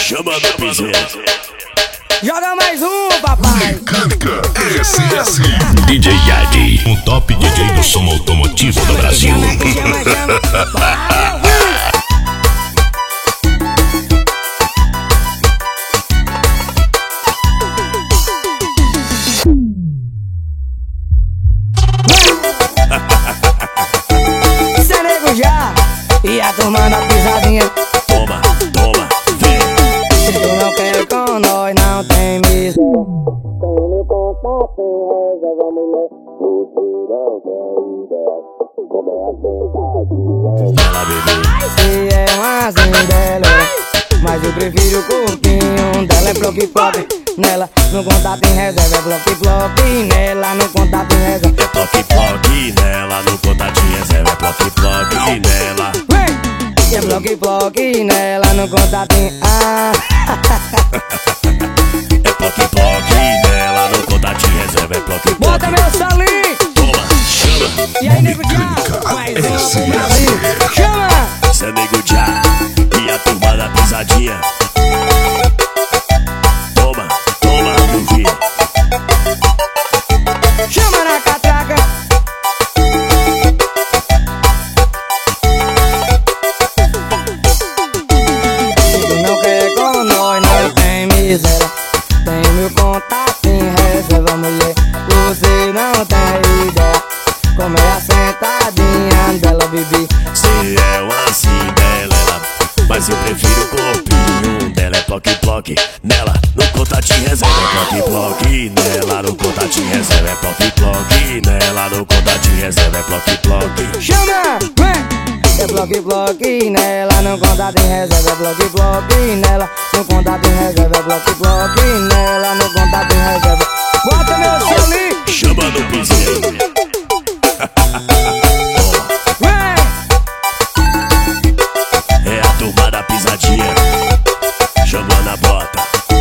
Chama no piseiro. Joga mais um, papai. Mecânica SS. DJ Yadi, o top DJ do som automotivo do Brasil. Cê nego já e a turma da pisadinha. Toma, toma, vem. Se tu não quer com nós, não tem mesmo. Tem meu contato, reserva mulher. Você não quer ideia. Como é a sentadinha. Ela bebê. Se é uma dela, mas eu prefiro o corpinho dela. É bloque-bloque, nela no contato em reserva. É bloque-bloque, nela no contato em reserva. É bloque-bloque nela, no contatinho reserva. É bloque-bloque nela. É bloque-bloque nela no contatinho. É bloque-bloque nela, no contatinho reserva. É bloque-bloque. Bota meu salinho. Toma, chama. E aí, nego já? Mais um pro Brasil. Chama! Cê é nego já e a turma da pisadinha. Toma, toma, meu filho. Chama na catraca. Se tu não quer com nós, não tem miséria. Tem meu contato em reserva, mulher. Você não tem ideia. Como é a sentadinha dela, bebê. Cê é uma cinderela, mas eu prefiro o corpinho dela. É bloque-bloque nela, no contatinho reserva. É bloque-bloque nela, no contatinho reserva. É bloque-bloque nela, no contatinho reserva. É bloque-bloque. Chama! É bloque-bloque nela, no contato em reserva. É bloque-bloque nela, no contato em reserva. É bloque-bloque nela, no contato em reserva. Bota meu salinho. Chama no piseiro. É a turma da pisadinha, chamando a bota.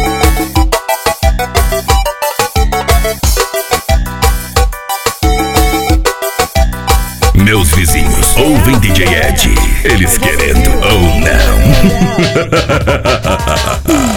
Meus vizinhos ouvem DJ Ed, eles querendo ou não.